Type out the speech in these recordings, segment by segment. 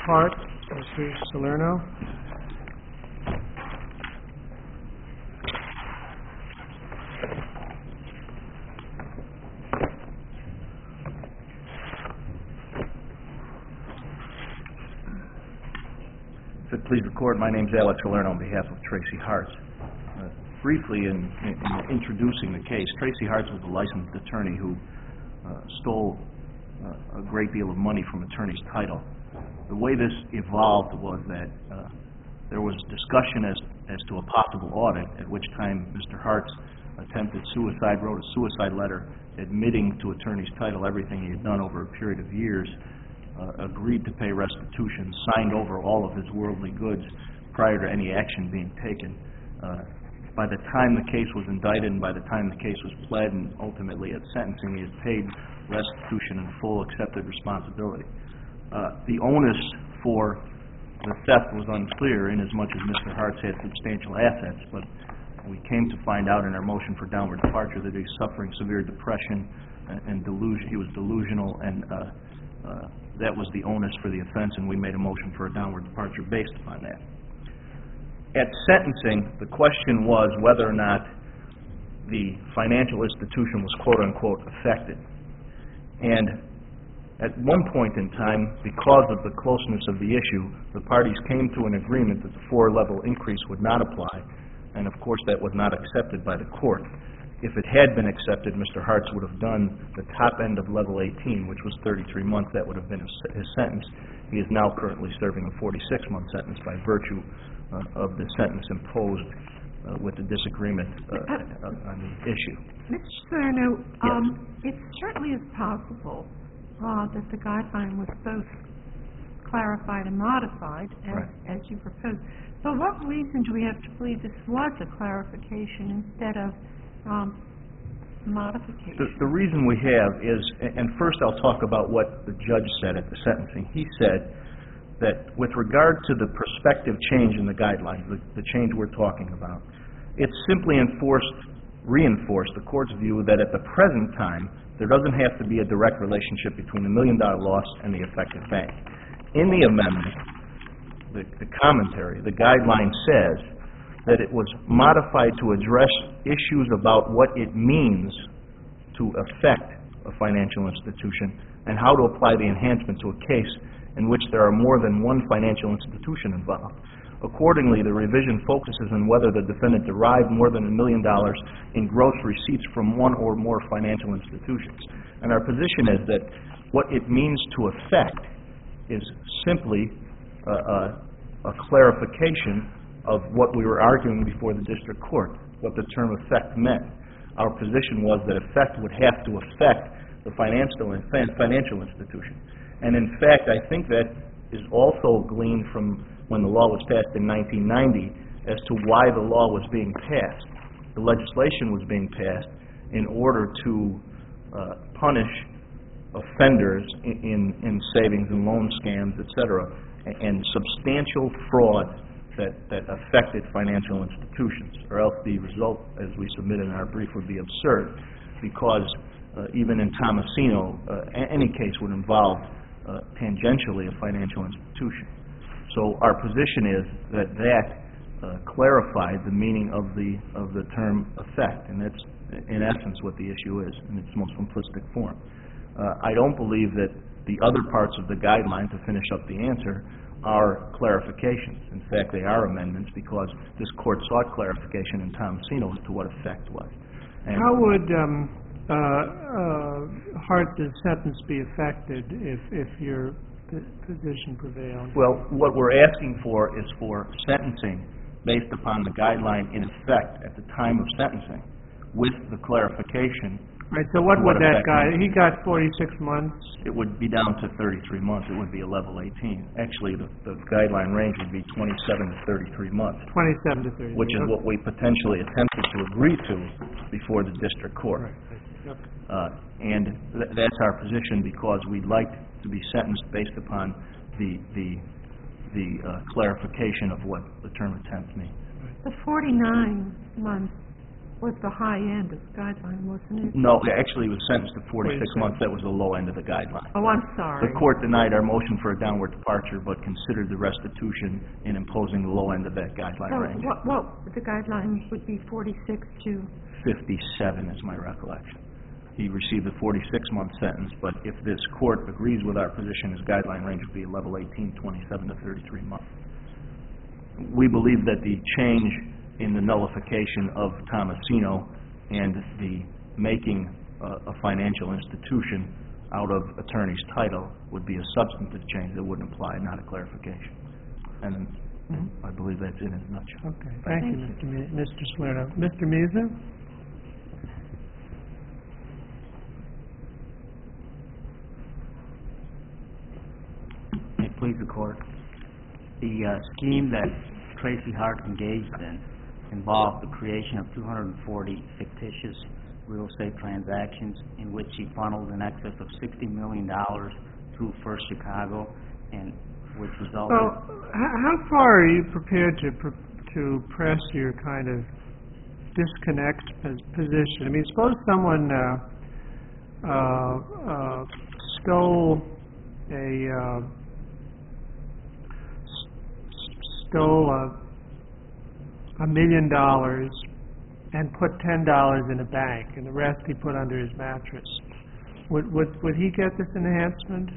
Hart, Mr. Salerno. If it please the Court, my name is Alex Salerno on behalf of Tracy Hartz. Briefly, in introducing the case, Tracy Hartz was a licensed attorney who stole a great deal of money from attorney's title. The way this evolved was that there was discussion as to a possible audit, at which time Mr. Hartz attempted suicide, wrote a suicide letter admitting to attorney's title everything he had done over a period of years, agreed to pay restitution, signed over all of his worldly goods prior to any action being taken. By the time the case was indicted and by the time the case was pled and ultimately at sentencing, he had paid restitution in full, accepted responsibility. The onus for the theft was unclear in as much as Mr. Hartz had substantial assets, but we came to find out in our motion for downward departure that he was suffering severe depression and delusion. He was delusional, and that was the onus for the offense, and we made a motion for a downward departure based upon that. At sentencing, the question was whether or not the financial institution was quote-unquote affected. And at one point in time, because of the closeness of the issue, the parties came to an agreement that the 4-level increase would not apply, and of course that was not accepted by the court. If it had been accepted, Mr. Hartz would have done the top end of level 18, which was 33 months. That would have been his sentence. He is now currently serving a 46-month sentence by virtue of the sentence imposed with the disagreement on the issue. Mr. Salerno, yes. It certainly is possible that the guideline was both clarified and modified, as you proposed. But what reason do we have to believe this was a clarification instead of modification? The reason we have is, and first I'll talk about what the judge said at the sentencing. He said that with regard to the prospective change in the guidelines, the change we're talking about, it simply reinforced the court's view that at the present time, there doesn't have to be a direct relationship between the $1 million loss and the affected bank. In the amendment, the commentary, the guideline says that it was modified to address issues about what it means to affect a financial institution and how to apply the enhancement to a case in which there are more than one financial institution involved. Accordingly, the revision focuses on whether the defendant derived more than $1 million in gross receipts from one or more financial institutions. And our position is that what it means to affect is simply a clarification of what we were arguing before the district court, what the term effect meant. Our position was that effect would have to affect the financial institution. And in fact, I think that is also gleaned from when the law was passed in 1990 as to why the law was being passed. The legislation was being passed in order to punish offenders in savings and loan scams, etc., and substantial fraud that affected financial institutions, or else the result, as we submitted in our brief, would be absurd, because even in Tomasino, any case would involve tangentially a financial institution. So our position is that clarified the meaning of the term effect, and that's in essence what the issue is in its most simplistic form. I don't believe that the other parts of the guideline, to finish up the answer, are clarifications. In fact, they are amendments because this court sought clarification in Tomasino as to what effect was. And how would Hartz's sentence be affected if your position prevailed? Well, what we're asking for is for sentencing based upon the guideline in effect at the time of sentencing with the clarification. Right, so what would that guy, he got 46 months? It would be down to 33 months. It would be a level 18. Actually, the guideline range would be 27 to 33 months. 27 to 33. Which is what we potentially attempted to agree to before the district court. Right. And that's our position because we'd like to be sentenced based upon the clarification of what the term attempt means. The 49 months was the high end of the guideline, wasn't it? No, actually, he was sentenced to 46 46. months. That was the low end of the guideline. Oh, I'm sorry. The court denied our motion for a downward departure, but considered the restitution in imposing the low end of that guideline So range. the guideline would be 46 to... 57 is my recollection. He received a 46-month sentence, but if this court agrees with our position, his guideline range would be level 18, 27 to 33 months. We believe that the change in the nullification of Tomasino and the making a financial institution out of attorney's title would be a substantive change that wouldn't apply, not a clarification. And I believe that's in a nutshell. Okay, thank you, Mr. Salerno. Mr. Musa? May it please the court. The scheme that Tracy Hart engaged in involved the creation of 240 fictitious real estate transactions in which he funneled in excess of $60 million through First Chicago, and which resulted... Well, how far are you prepared to press your kind of disconnect position? I mean, suppose someone stole $1 million and put $10 in a bank, and the rest he put under his mattress. Would he get this enhancement?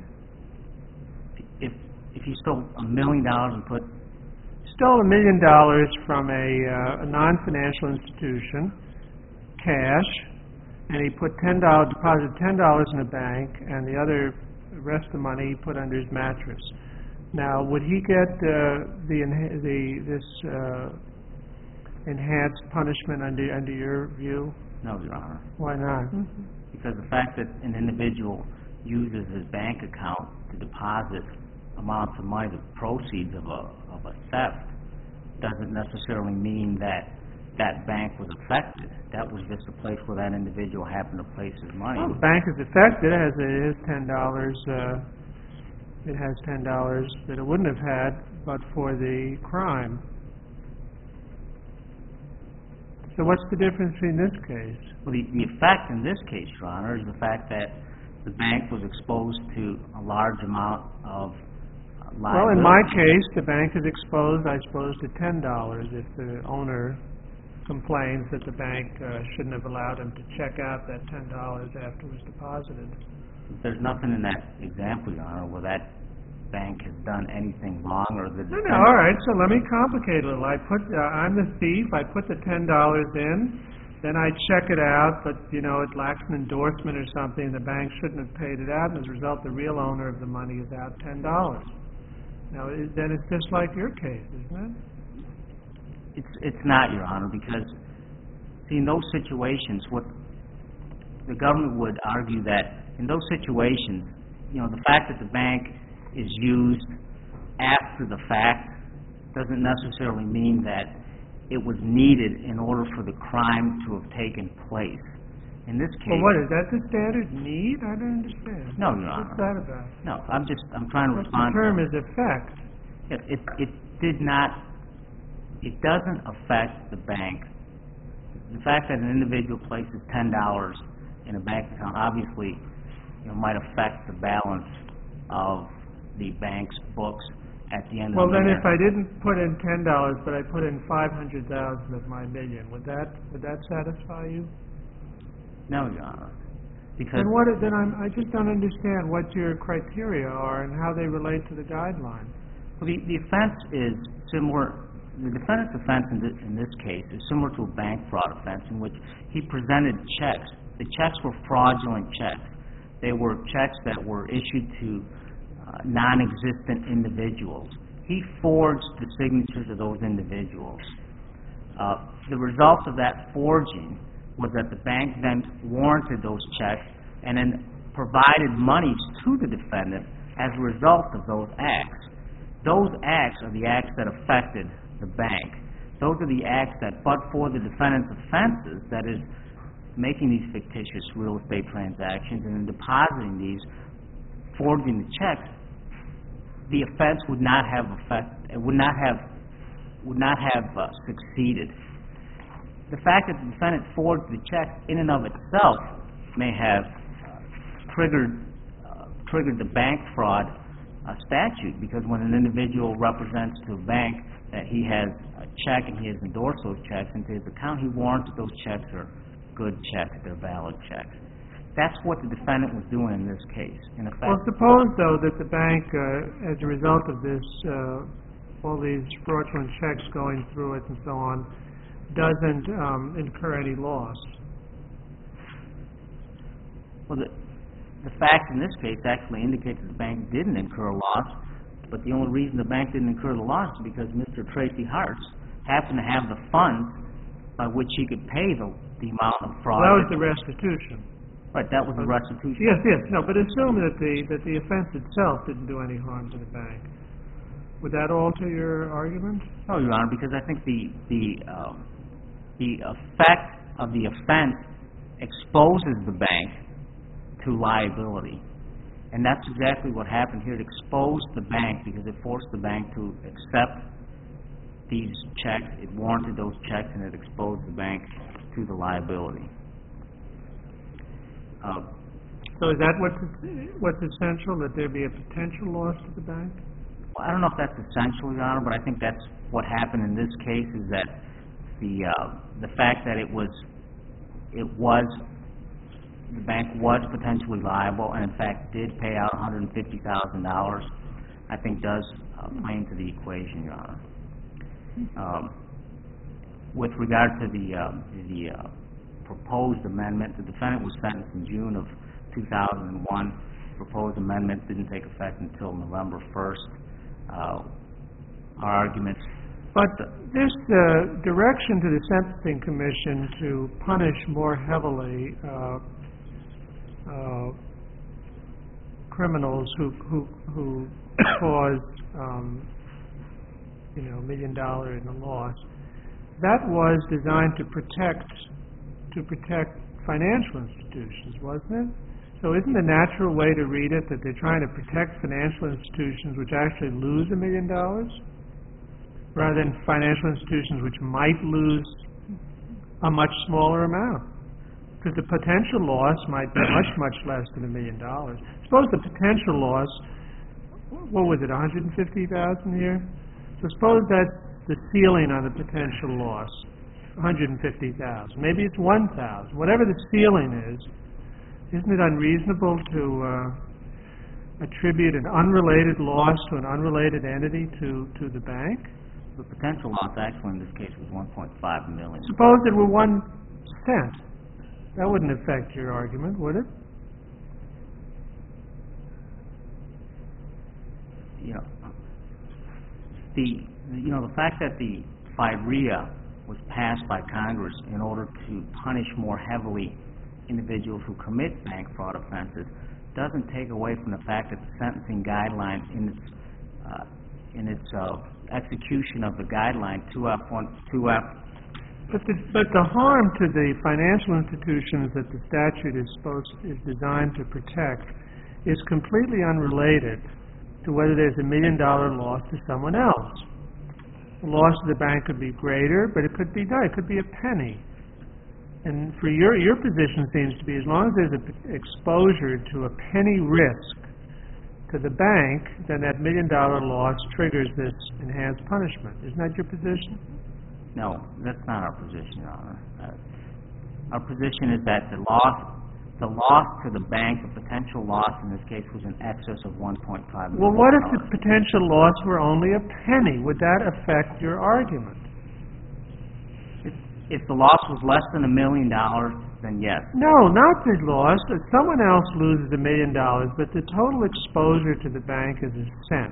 If he stole $1 million and put... Stole $1 million from a non-financial institution, cash, and he put deposited $10 in a bank, and the rest of the money he put under his mattress. Now, would he get this enhanced punishment under your view? No, Your Honor. Why not? Because the fact that an individual uses his bank account to deposit amounts of money, the proceeds of a theft, doesn't necessarily mean that that bank was affected. That was just a place where that individual happened to place his money. Well, the bank is affected. It has $10. It has $10 that it wouldn't have had but for the crime. So what's the difference between this case? Well, the effect in this case, Your Honor, is the fact that the bank was exposed to a large amount of liability. Well, in my case, the bank is exposed, I suppose, to $10 if the owner complains that the bank shouldn't have allowed him to check out that $10 after it was deposited. There's nothing in that example, Your Honor, where that bank has done anything wrong or the... No, all right, so let me complicate a little. I'm the thief, I put the $10 in, then I check it out, but, it lacks an endorsement or something, the bank shouldn't have paid it out, and as a result, the real owner of the money is out $10. Now, then it's just like your case, isn't it? It's not, Your Honor, because, see, in those situations, what the government would argue that in those situations, the fact that the bank is used after the fact doesn't necessarily mean that it was needed in order for the crime to have taken place. In this case... Well, what, is that the standard need? I don't understand. No, Your Honor. What's that about? No, I'm trying to respond... The term is effect. It doesn't affect the bank. The fact that an individual places $10 in a bank account obviously might affect the balance of the bank's books at the end of the year. Well, then if I didn't put in $10, but I put in $500,000 of my million, would that satisfy you? No, Your Honor. Because I just don't understand what your criteria are and how they relate to the guideline. Well, the offense is similar. The defendant's offense in this case is similar to a bank fraud offense in which he presented checks. The checks were fraudulent checks. They were checks that were issued to non-existent individuals. He forged the signatures of those individuals. The result of that forging was that the bank then warranted those checks and then provided monies to the defendant as a result of those acts. Those acts are the acts that affected the bank. Those are the acts that, but for the defendant's offenses, that is, making these fictitious real estate transactions and then depositing these, forging the checks, the offense would not have succeeded. the fact that the defendant forged the check in and of itself may have triggered the bank fraud statute, because when an individual represents to a bank that he has a check and he has endorsed those checks into his account, he warrants that those checks are good checks, they're valid checks. That's what the defendant was doing in this case. In effect, Well, suppose, though, that the bank, as a result of this, all these fraudulent checks going through it and so on, doesn't incur any loss. well, the facts in this case actually indicate that the bank didn't incur a loss, but the only reason the bank didn't incur the loss is because Mr. Tracy Hartz happened to have the funds by which he could pay the amount of fraud. Well, that was the restitution. Right, that was the restitution. Yes, no, but assume that the offense itself didn't do any harm to the bank. Would that alter your argument? No, Your Honor, because I think the effect of the offense exposes the bank to liability. And that's exactly what happened here. It exposed the bank because it forced the bank to accept these checks. It warranted those checks, and it exposed the bank to the liability. So is that what's essential, that there be a potential loss to the bank? Well, I don't know if that's essential, Your Honor, but I think that's what happened in this case, is that the fact that the bank was potentially liable and in fact did pay out $150,000, I think does play into the equation, Your Honor. With regard to the proposed amendment, the defendant was sentenced in June of 2001. The proposed amendment didn't take effect until November 1st. Our argument... But this direction to the Sentencing Commission to punish more heavily criminals who cause $1 million in a loss, that was designed to protect financial institutions, wasn't it? So isn't the natural way to read it that they're trying to protect financial institutions which actually lose $1 million, rather than financial institutions which might lose a much smaller amount? Because the potential loss might be much, much less than $1 million. Suppose the potential loss, what was it, $150,000 a year? So suppose that's the ceiling on the potential loss, $150,000. Maybe it's $1,000. Whatever the ceiling is, isn't it unreasonable to attribute an unrelated loss to an unrelated entity to the bank? The potential loss actually in this case was $1.5 million. Suppose it were 1 cent. That wouldn't affect your argument, would it? The fact that the FIREA was passed by Congress in order to punish more heavily individuals who commit bank fraud offenses doesn't take away from the fact that the sentencing guidelines in its execution of the guideline 2F. But the harm to the financial institutions that the statute is designed to protect is completely unrelated to whether there's $1 million loss to someone else. The loss to the bank could be greater, but it could be a penny. And for your position seems to be, as long as there's an exposure to a penny risk to the bank, then that $1 million loss triggers this enhanced punishment. Isn't that your position? No, that's not our position, Your Honor. Our position is that the loss to the bank, the potential loss in this case, was in excess of $1.5 million. Well, what if the potential loss were only a penny? Would that affect your argument? If the loss was less than $1 million, then yes. No, not the loss. If someone else loses $1 million, but the total exposure to the bank is a cent.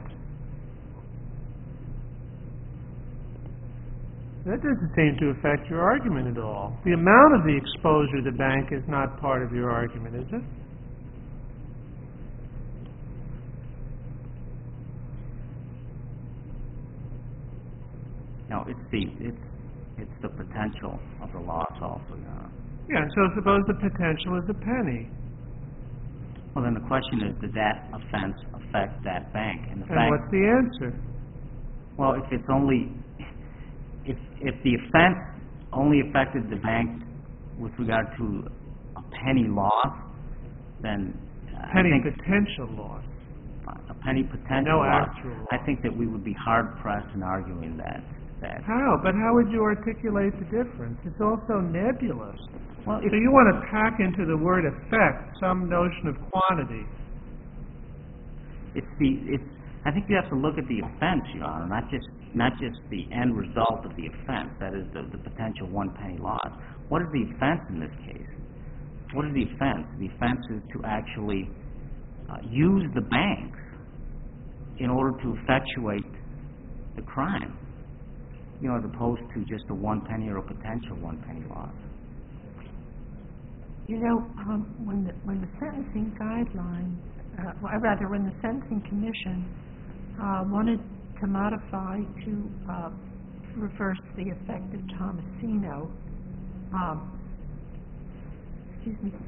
That doesn't seem to affect your argument at all. The amount of the exposure to the bank is not part of your argument, is it? No, it's the potential of the loss also, Your Honor. Yeah, and so suppose the potential is a penny. Well, then the question is, did that offense affect that bank? And what's the answer? Well, if it's only... If the offense only affected the bank with regard to a penny loss, then I Penny think potential loss. a penny potential No loss, actual loss. I think that we would be hard-pressed in arguing that. How? But how would you articulate the difference? It's also nebulous. Well, So you want to pack into the word effect some notion of quantity. I think you have to look at the offense, Your Honor, not just the end result of the offense, that is the potential one penny loss. What is the offense in this case? What is the offense? The offense is to actually use the banks in order to effectuate the crime, as opposed to just a one penny or a potential one penny loss. When the sentencing guidelines, when the sentencing commission wanted to modify to reverse the effect of Tomasino, excuse me.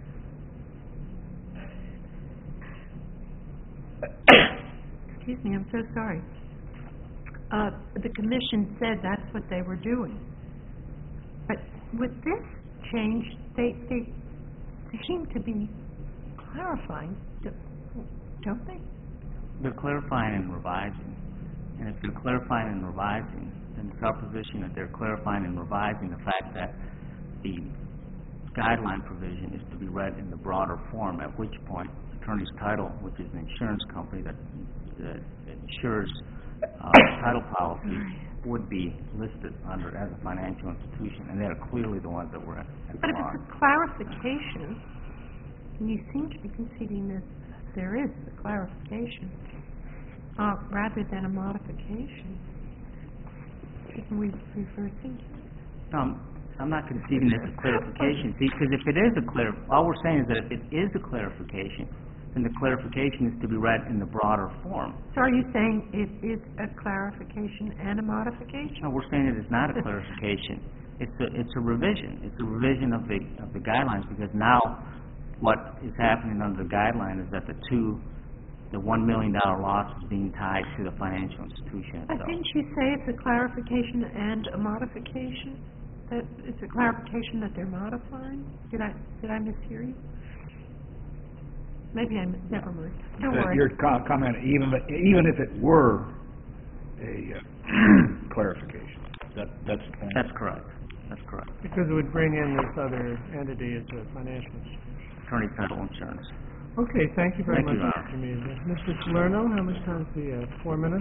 Excuse me, I'm so sorry. The commission said that's what they were doing. But with this change, they seem to be clarifying, don't they? They're clarifying and revising. And if they're clarifying and revising, then it's our position that they're clarifying and revising the fact that the guideline provision is to be read in the broader form, at which point attorney's title, which is an insurance company that insures title policies, would be listed under as a financial institution, and they're clearly the ones that were at the But if bar. it's a clarification, and you seem to be conceding that there is a clarification, rather than a modification, shouldn't we refer to it? I'm not conceding it's a clarification, because if it is all we're saying is that if it is a clarification, then the clarification is to be read in the broader form. So are you saying it is a clarification and a modification? No, we're saying it is not a clarification. It's a revision. It's a revision of the guidelines, because now what is happening under the guideline is that the $1 million loss is being tied to the financial institution itself. Didn't you say it's a clarification and a modification? That it's a clarification that they're modifying? Did I mishear you? Maybe never mind. Don't worry. Your comment, even if it were a clarification. That's the point. That's correct. That's correct. Because it would bring in this other entity as a financial institution. Attorney title insurance. Okay, thank you very Thank much, you, Mr. Mealy. Mr. Salerno, how much time do you have? 4 minutes?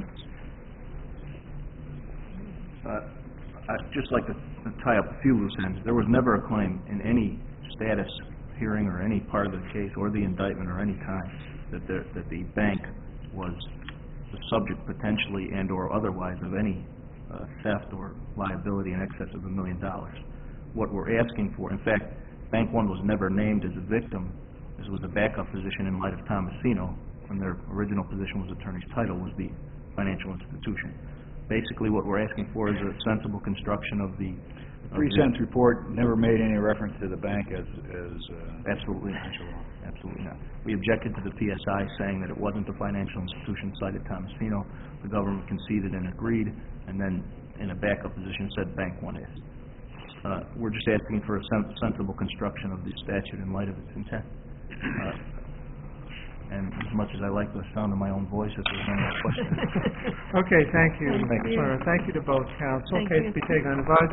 I'd just like to tie up a few loose ends. There was never a claim in any status hearing or any part of the case or the indictment or any time that the bank was the subject potentially and or otherwise of any theft or liability in excess of $1 million. What we're asking for, in fact, Bank One was never named as a victim. This was a backup position in light of Tomasino, when their original position was attorney's title, was the financial institution. Basically, what we're asking for is a sensible construction of the... The pre-sentence report never made any reference to the bank as Absolutely not. Absolutely not. We objected to the PSI saying that it wasn't the financial institution cited Tomasino. The government conceded and agreed, and then in a backup position said Bank One is. We're just asking for a sensible construction of the statute in light of its intent. And as much as I like the sound of my own voice, if there's any questions. Okay, thank you. Thank you. Thank you to both counsel. Thank Case you. be taken on advisement.